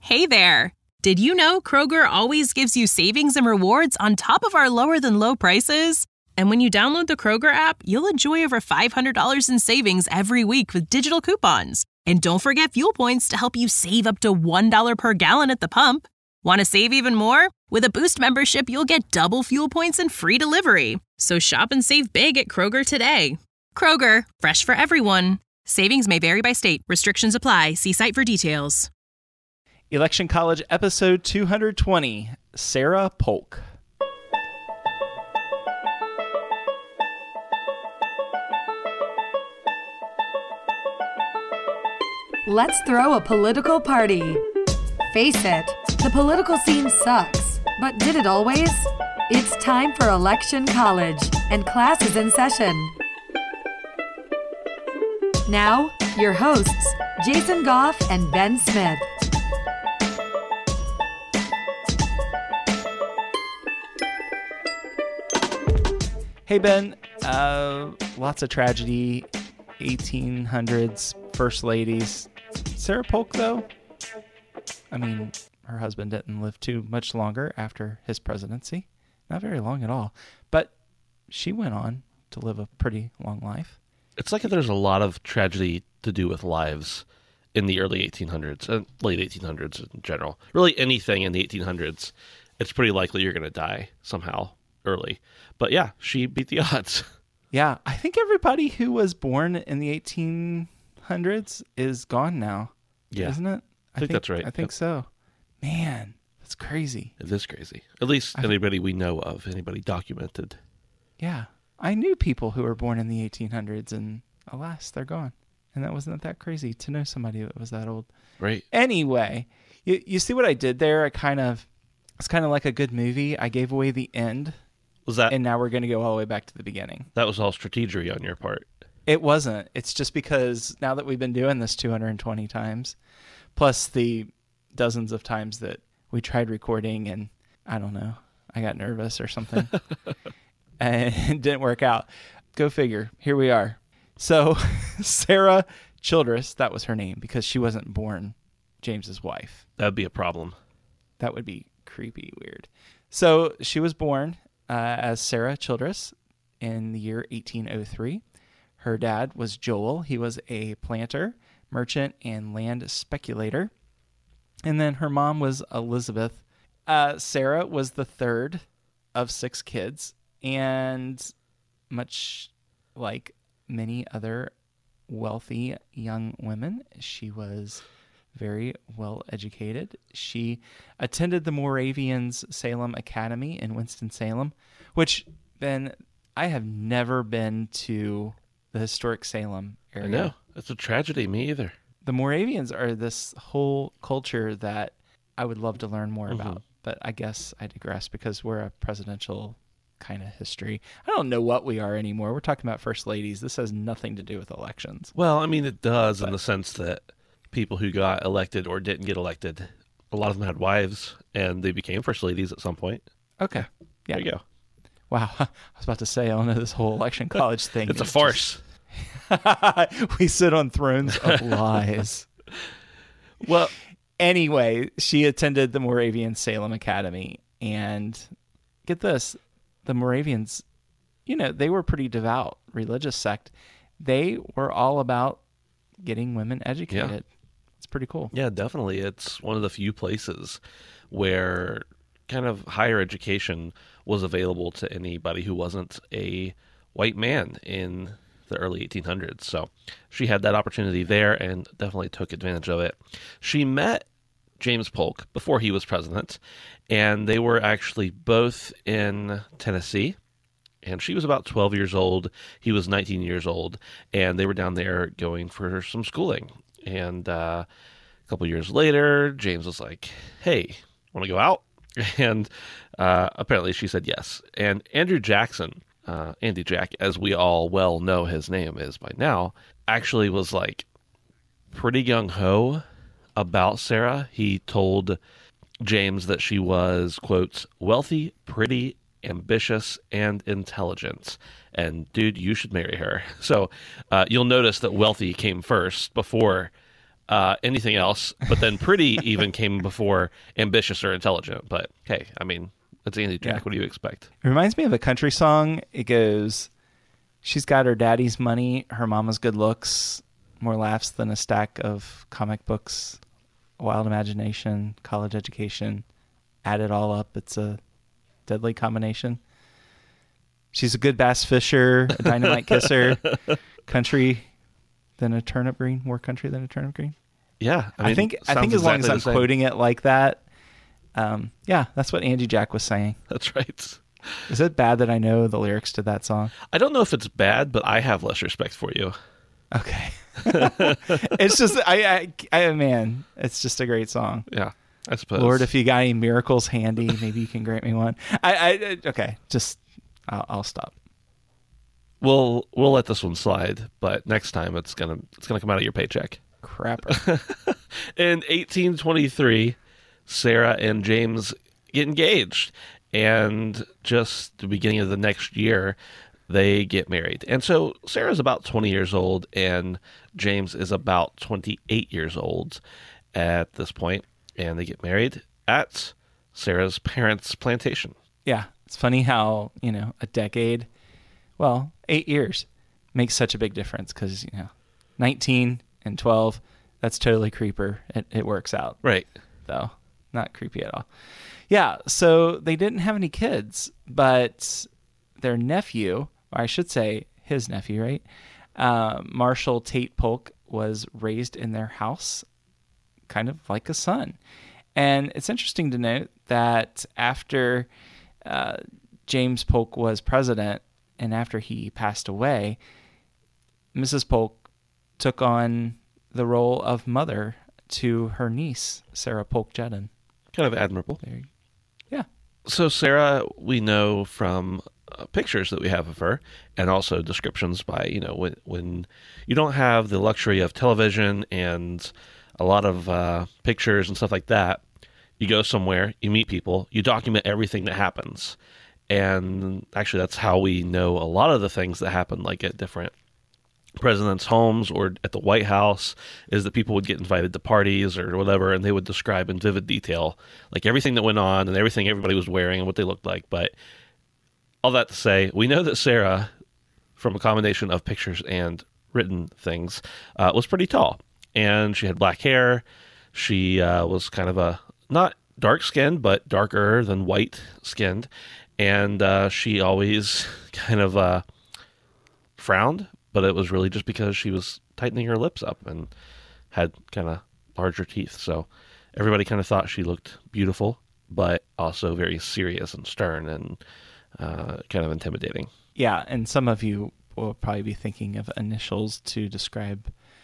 Hey there! Did you know Kroger always gives you savings and rewards on top of our lower-than-low prices? And when you download the Kroger app, you'll enjoy over $500 in savings every week with digital coupons. And don't forget fuel points to help you save up to $1 per gallon at the pump. Want to save even more? With a Boost membership, you'll get double fuel points and free delivery. So shop and save big at Kroger today. Kroger, fresh for everyone. Savings may vary by state. Restrictions apply. See site for details. Election College episode 220, Sarah Polk. Let's throw a political party. Face it, the political scene sucks, but did it always? It's time for Election College, and class is in session. Now, your hosts, Jason Goff and Ben Smith. Hey, Ben. Lots of tragedy, 1800s, first ladies. Sarah Polk, though, I mean, her husband didn't live too much longer after his presidency. Not very long at all. But she went on to live a pretty long life. It's like there's a lot of tragedy to do with lives in the early 1800s and late 1800s in general. Really anything in the 1800s, it's pretty likely you're going to die somehow early. But yeah, she beat the odds. Yeah, I think everybody who was born in the 1800s is gone now. Yeah. Isn't it? I think that's right. I think so. Man, that's crazy. It is crazy. At least anybody we know of, anybody documented. Yeah. I knew people who were born in the 1800s, and alas, they're gone. And that wasn't that crazy to know somebody that was that old. Right. Anyway, you see what I did there? It's kind of like a good movie. I gave away the end. Was that? And now we're going to go all the way back to the beginning. That was all strategery on your part. It wasn't. It's just because now that we've been doing this 220 times, plus the dozens of times that we tried recording and, I don't know, I got nervous or something. And it didn't work out. Go figure. Here we are. So Sarah Childress, that was her name because she wasn't born James's wife. That'd be a problem. That would be creepy weird. So she was born as Sarah Childress in the year 1803. Her dad was Joel. He was a planter, merchant, and land speculator. And then her mom was Elizabeth. Sarah was the third of 6 kids. And much like many other wealthy young women, she was very well educated. She attended the Moravians Salem Academy in Winston-Salem, which, Ben, I have never been to the historic Salem area. I know. It's a tragedy. Me either. The Moravians are this whole culture that I would love to learn more about. But I guess I digress because we're a presidential kind of history. I don't know what we are anymore. We're talking about first ladies. This has nothing to do with elections. Well, I mean, it does in the sense that people who got elected or didn't get elected, a lot of them had wives and they became first ladies at some point. Okay. Yeah. There you go. Wow. I was about to say, I don't know this whole election college thing. It's a farce. We sit on thrones of lies. Well, anyway, she attended the Moravian Salem Academy. And get this, the Moravians, they were a pretty devout religious sect. They were all about getting women educated. Yeah. It's pretty cool. Yeah, definitely. It's one of the few places where kind of higher education was available to anybody who wasn't a white man in the early 1800s. So she had that opportunity there and definitely took advantage of it. She met James Polk before he was president, and they were actually both in Tennessee. And she was about 12 years old. He was 19 years old. And they were down there going for some schooling. And a couple years later, James was like, hey, want to go out? And apparently she said yes. And Andrew Jackson, Andy Jack, as we all well know his name is by now, actually was like pretty gung-ho about Sarah. He told James that she was, quote, wealthy, pretty, ambitious, and intelligent. And dude, you should marry her. So you'll notice that wealthy came first before anything else. But then Pretty even came before Ambitious or Intelligent. But hey, I mean, it's Andy Jack. Yeah. What do you expect? It reminds me of a country song. It goes, she's got her daddy's money, her mama's good looks, more laughs than a stack of comic books, a wild imagination, college education. Add it all up, it's a deadly combination. She's a good bass fisher, a dynamite kisser, country than a turnip green, more country than a turnip green. Yeah, I think as long as I'm quoting it like that, yeah, that's what Andy Jack was saying. That's right. Is it bad that I know the lyrics to that song? I don't know if it's bad, but I have less respect for you. Okay. It's just, I man, it's just a great song. Yeah, I suppose. Lord, if you got any miracles handy, maybe you can grant me one. Okay, just, I'll stop. We'll let this one slide, but next time it's gonna come out of your paycheck. Crapper. In 1823, Sarah and James get engaged, and just the beginning of the next year, they get married. And so Sarah's about 20 years old, and James is about 28 years old at this point, and they get married at Sarah's parents' plantation. Yeah, it's funny how, a decade, 8 years makes such a big difference because, 19 and 12, that's totally creeper. It works out. Right. Though, not creepy at all. Yeah, so they didn't have any kids, but their nephew, or I should say his nephew, right? Marshall Tate Polk was raised in their house kind of like a son. And it's interesting to note that after James Polk was president and after he passed away, Mrs. Polk took on the role of mother to her niece, Sarah Polk Jedden. Kind of admirable. Yeah. So Sarah, we know from pictures that we have of her, and also descriptions by, when you don't have the luxury of television and a lot of pictures and stuff like that, you go somewhere, you meet people, you document everything that happens. And actually, that's how we know a lot of the things that happen, like at different presidents' homes or at the White House, is that people would get invited to parties or whatever, and they would describe in vivid detail, like everything that went on and everything everybody was wearing and what they looked like. But all that to say, we know that Sarah, from a combination of pictures and written things, was pretty tall. And she had black hair. She was kind of not dark-skinned, but darker than white-skinned. And she always kind of frowned, but it was really just because she was tightening her lips up and had kind of larger teeth. So everybody kind of thought she looked beautiful, but also very serious and stern and kind of intimidating. Yeah, and some of you will probably be thinking of initials to describe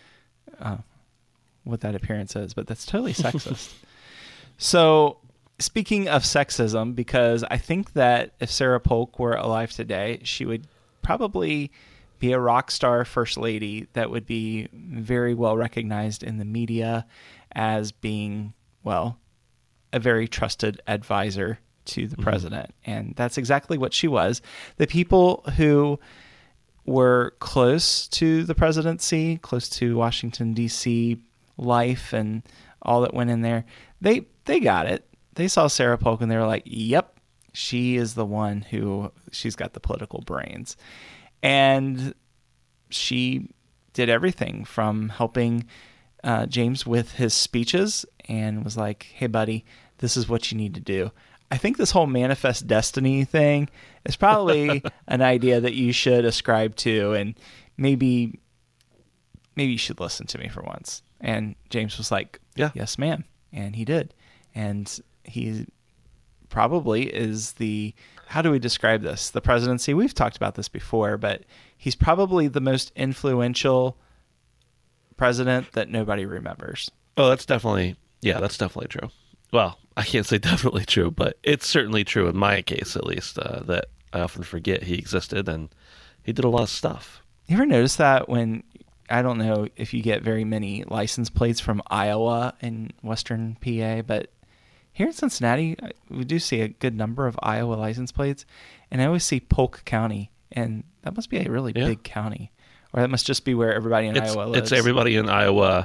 what that appearance is, but that's totally sexist. So speaking of sexism, because I think that if Sarah Polk were alive today, she would probably be a rock star first lady that would be very well recognized in the media as being, a very trusted advisor to the president. And that's exactly what she was. The people who were close to the presidency, close to Washington, D.C. life and all that went in there, they got it. They saw Sarah Polk and they were like, yep, she is the one who, she's got the political brains. And she did everything from helping James with his speeches and was like, hey, buddy, this is what you need to do. I think this whole manifest destiny thing is probably an idea that you should ascribe to, and maybe you should listen to me for once. And James was like, yes, ma'am. And he did. And he probably is how do we describe this? The presidency, we've talked about this before, but he's probably the most influential president that nobody remembers. Oh, that's definitely true. Well, I can't say definitely true, but it's certainly true in my case, at least, that I often forget he existed and he did a lot of stuff. You ever notice that when, I don't know if you get very many license plates from Iowa and Western PA, but here in Cincinnati, we do see a good number of Iowa license plates, and I always see Polk County, and that must be a really big county, or that must just be where everybody in Iowa lives. It's everybody in Iowa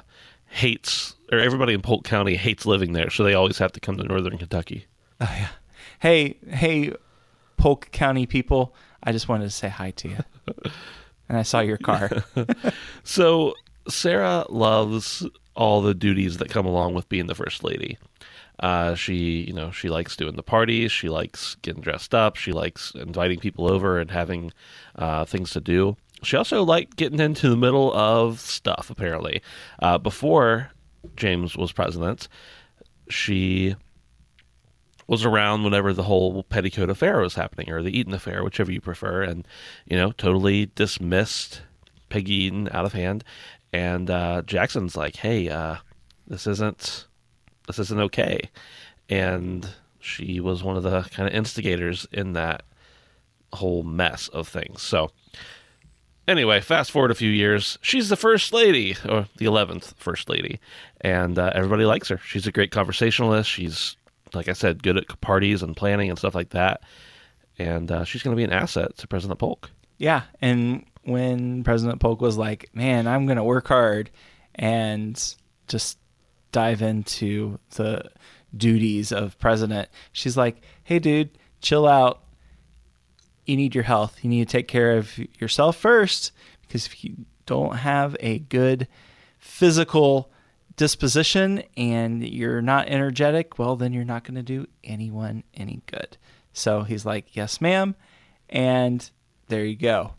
hates, or everybody in Polk County hates living there, so they always have to come to northern Kentucky. Oh, yeah. Hey, Polk County people, I just wanted to say hi to you. And I saw your car. So Sarah loves all the duties that come along with being the first lady. She likes doing the parties. She likes getting dressed up. She likes inviting people over and having things to do. She also liked getting into the middle of stuff, apparently. Before James was president, she was around whenever the whole Petticoat affair was happening, or the Eaton affair, whichever you prefer, and, totally dismissed Peggy Eaton out of hand. And Jackson's like, hey, this isn't okay. And she was one of the kind of instigators in that whole mess of things. So anyway, fast forward a few years, she's the first lady, or the 11th first lady, and everybody likes her. She's a great conversationalist. She's, like I said, good at parties and planning and stuff like that. And she's going to be an asset to President Polk. Yeah, and when President Polk was like, man, I'm going to work hard and just dive into the duties of president, she's like, hey, dude, chill out. You need your health. You need to take care of yourself first, because if you don't have a good physical disposition and you're not energetic, well, then you're not going to do anyone any good. So he's like, yes, ma'am. And there you go.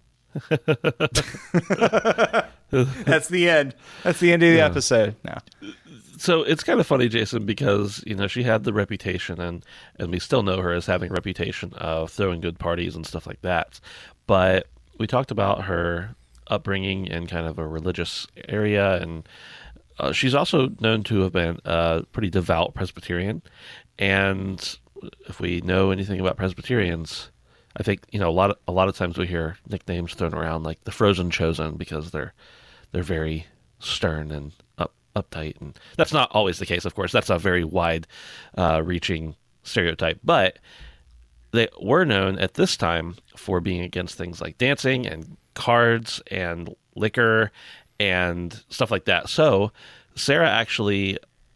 That's the end. That's the end of the episode. No. So it's kind of funny, Jason, because, she had the reputation, and we still know her as having a reputation of throwing good parties and stuff like that. But we talked about her upbringing in kind of a religious area, and she's also known to have been a pretty devout Presbyterian. And if we know anything about Presbyterians, I think, a lot of times we hear nicknames thrown around like the Frozen Chosen, because they're very stern and uptight, and that's not always the case, of course. That's a very wide reaching stereotype, but they were known at this time for being against things like dancing and cards and liquor and stuff like that. So Sarah actually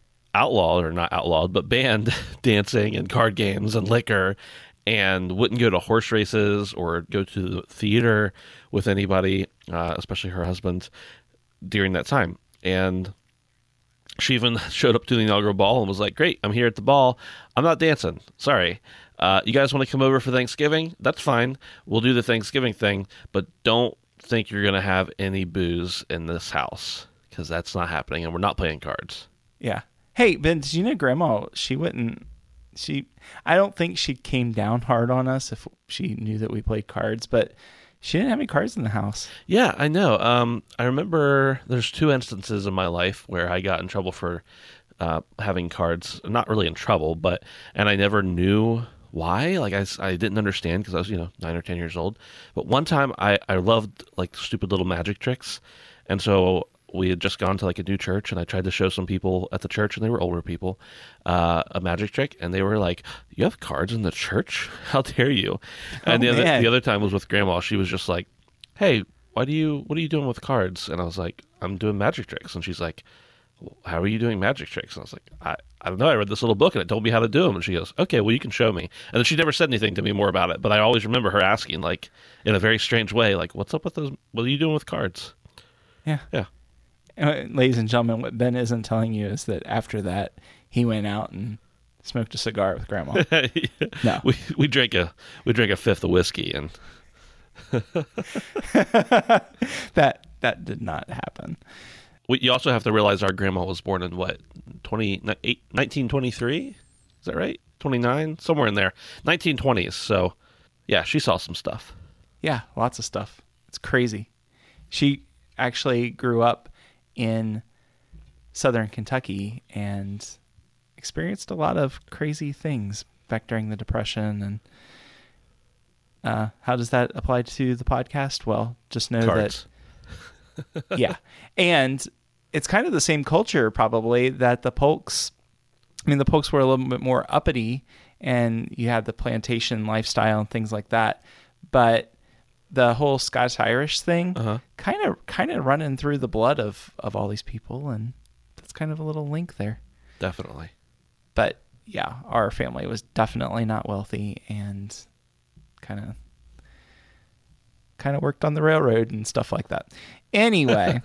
banned dancing and card games and liquor, and wouldn't go to horse races or go to the theater with anybody, especially her husband, during that time. And she even showed up to the inaugural ball and was like, great, I'm here at the ball. I'm not dancing. Sorry. You guys want to come over for Thanksgiving? That's fine. We'll do the Thanksgiving thing, but don't think you're going to have any booze in this house, because that's not happening, and we're not playing cards. Yeah. Hey, Ben, did you know Grandma, I don't think she came down hard on us if she knew that we played cards, but she didn't have any cards in the house. Yeah, I know. I remember there's 2 instances in my life where I got in trouble for having cards. Not really in trouble, and I never knew why. Like, I didn't understand, because I was, 9 or 10 years old. But one time I loved, like, stupid little magic tricks. And so we had just gone to, like, a new church, and I tried to show some people at the church, and they were older people, a magic trick. And they were like, you have cards in the church? How dare you? And the other time was with Grandma. She was just like, hey, what are you doing with cards? And I was like, I'm doing magic tricks. And she's like, well, how are you doing magic tricks? And I was like, I don't know. I read this little book and it told me how to do them. And she goes, okay, well, you can show me. And then she never said anything to me more about it. But I always remember her asking, like, in a very strange way, like, what's up with those? What are you doing with cards? Yeah. Yeah. Ladies and gentlemen, what Ben isn't telling you is that after that, he went out and smoked a cigar with Grandma. No, we drank a fifth of whiskey, and that did not happen. You also have to realize our grandma was born in what, 1923? Is that right? 29, somewhere in there, 1920s. So, yeah, she saw some stuff. Yeah, lots of stuff. It's crazy. She actually grew up in southern Kentucky and experienced a lot of crazy things back during the Depression. And how does that apply to the podcast? Well, just know cards. That, yeah. And it's kind of the same culture probably that the Polks were a little bit more uppity, and you had the plantation lifestyle and things like that. But the whole Scottish Irish thing kind of running through the blood of all these people, and kind of a little link there. Definitely. But yeah, our family was definitely not wealthy and kind of worked on the railroad and stuff like that. Anyway,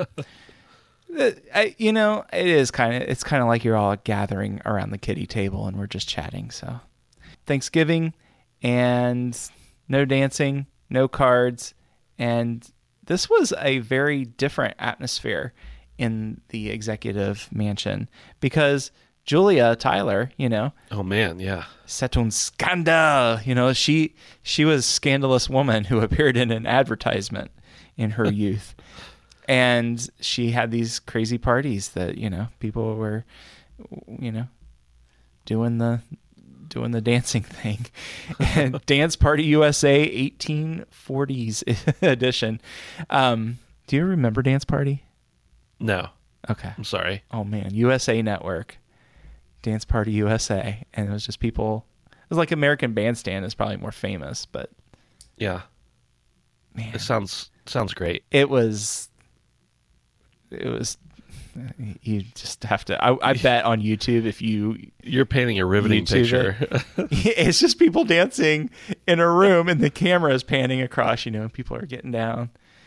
it's kind of like you're all gathering around the kiddie table and we're just chatting. So Thanksgiving and no dancing, no cards. And this was a very different atmosphere in the executive mansion because Julia Tyler, Oh man, yeah. c'est un scandale. She was a scandalous woman who appeared in an advertisement in her youth. And she had these crazy parties that, people were, doing the dancing thing. And Dance Party USA 1840s edition. Do you remember Dance Party? No. Okay. I'm sorry. Oh man, USA Network. Dance Party USA, and it was just people. It was like American Bandstand is probably more famous, but yeah, man, it sounds great. It was. You just have to. I bet on YouTube if you're painting a riveting picture. It's just people dancing in a room, and the camera is panning across. And people are getting down.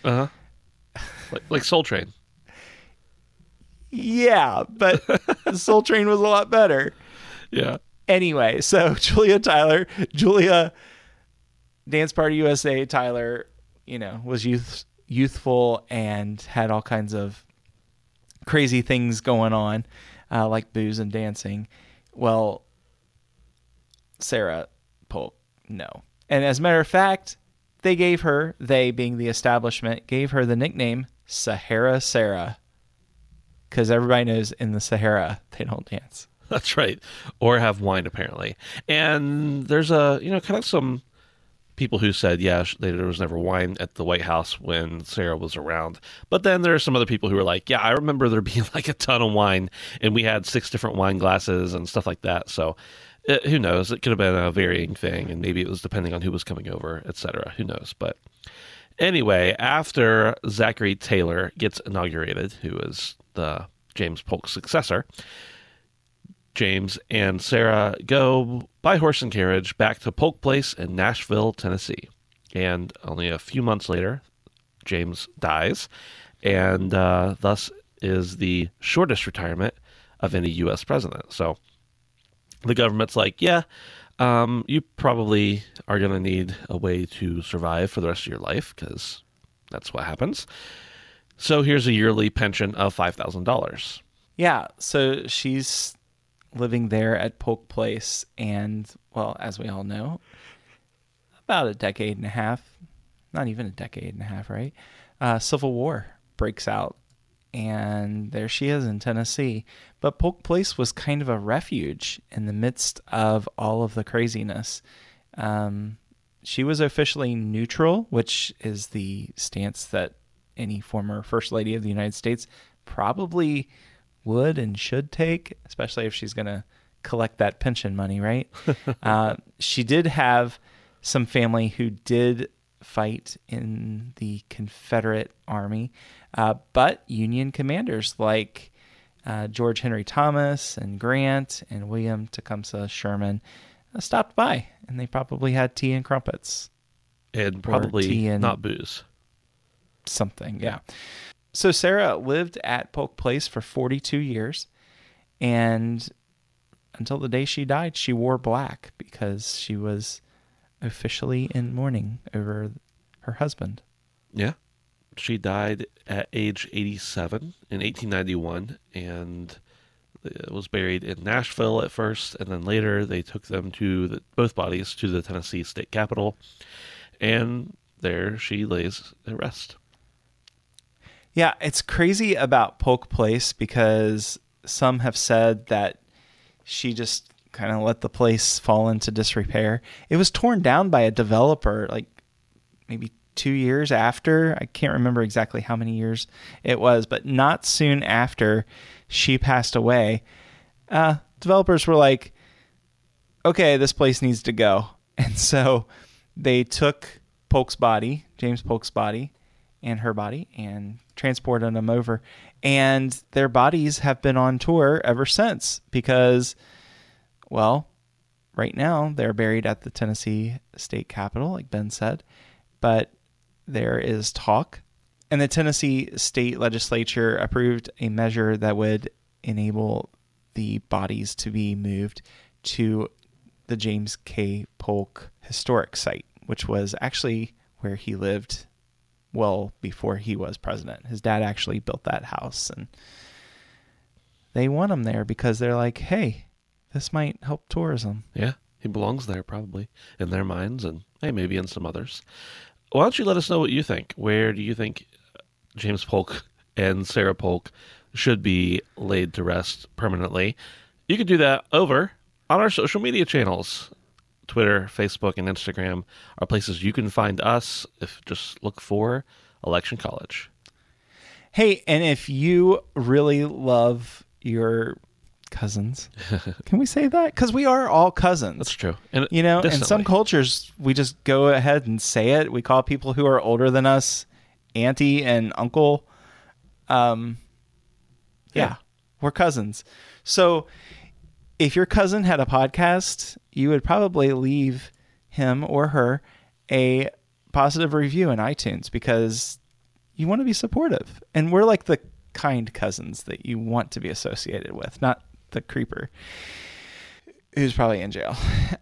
Like Soul Train. Yeah, but Soul Train was a lot better. Yeah. Anyway, so Julia Dance Party USA Tyler, was youthful and had all kinds of crazy things going on, like booze and dancing. Well, Sarah Polk, no. And as a matter of fact, they being the establishment, gave her the nickname Sahara Sarah. Because everybody knows in the Sahara, they don't dance. That's right. Or have wine, apparently. And there's kind of some people who said, yeah, there was never wine at the White House when Sarah was around. But then there are some other people who were like, yeah, I remember there being like a ton of wine, and we had 6 different wine glasses and stuff like that. So who knows? It could have been a varying thing, and maybe it was depending on who was coming over, etc. Who knows? But anyway, after Zachary Taylor gets inaugurated, who is the James Polk successor, James and Sarah go by horse and carriage back to Polk Place in Nashville, Tennessee. And only a few months later, James dies, and thus is the shortest retirement of any U.S. president. So the government's like, yeah, you probably are going to need a way to survive for the rest of your life, because that's what happens. So here's a yearly pension of $5,000. Yeah, so she's living there at Polk Place, and, well, as we all know, about a decade and a half, not even a decade and a half, right? Civil War breaks out, and there she is in Tennessee. But Polk Place was kind of a refuge in the midst of all of the craziness. She was officially neutral, which is the stance that any former First Lady of the United States probably would and should take, especially if she's going to collect that pension money, right? She did have some family who did fight in the Confederate Army, but Union commanders like George Henry Thomas and Grant and William Tecumseh Sherman stopped by, and they probably had tea and crumpets. And probably not booze. Something, yeah. So Sarah lived at Polk Place for 42 years, and until the day she died, she wore black because she was officially in mourning over her husband. Yeah. She died at age 87 in 1891 and was buried in Nashville at first, and then later they took them both bodies to the Tennessee state capitol, and there she lays at rest. Yeah, it's crazy about Polk Place because some have said that she just kind of let the place fall into disrepair. It was torn down by a developer like maybe 2 years after. I can't remember exactly how many years it was, but not soon after she passed away. Developers were like, okay, this place needs to go. And so they took Polk's body, James Polk's body, and her body, and transported them over. And their bodies have been on tour ever since because, well, right now they're buried at the Tennessee State Capitol, like Ben said, but there is talk. And the Tennessee State Legislature approved a measure that would enable the bodies to be moved to the James K. Polk Historic Site, which was actually where he lived well before he was president. His dad actually built that house, and they want him there because they're like, hey, this might help tourism. Yeah, he belongs there probably in their minds, and hey, maybe in some others. Why don't you let us know what you think? Where do you think James Polk and Sarah Polk should be laid to rest permanently? You can do that over on our social media channels. Twitter, Facebook, and Instagram are places you can find us. If just look for Election College. Hey, and if you really love your cousins, can we say that? Because we are all cousins. That's true. And you know, definitely. in some cultures, we just go ahead and say it. We call people who are older than us auntie and uncle. Yeah, we're cousins. So if your cousin had a podcast, you would probably leave him or her a positive review in iTunes because you want to be supportive. And we're like the kind cousins that you want to be associated with, not the creeper who's probably in jail.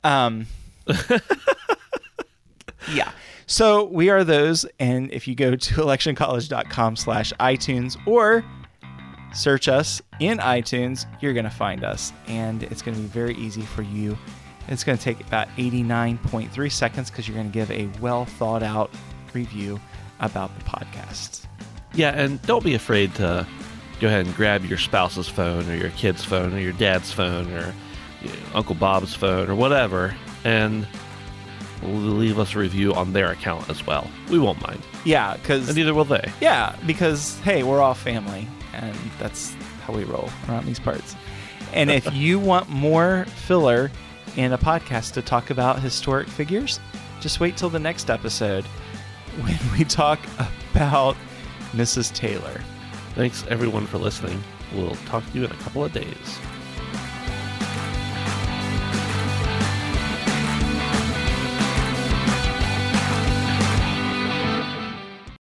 Yeah. So we are those. And if you go to electioncollege.com/iTunes or search us in iTunes, you're going to find us. And it's going to be very easy for you. It's going to take about 89.3 seconds because you're going to give a well thought out review about the podcast. Yeah, and don't be afraid to go ahead and grab your spouse's phone or your kid's phone or your dad's phone or Uncle Bob's phone or whatever and leave us a review on their account as well. We won't mind. Yeah, because... And neither will they. Yeah, because, hey, we're all family, and that's how we roll around these parts. And if you want more filler in a podcast to talk about historic figures, just wait till the next episode when we talk about Mrs. Taylor. Thanks, everyone, for listening. We'll talk to you in a couple of days.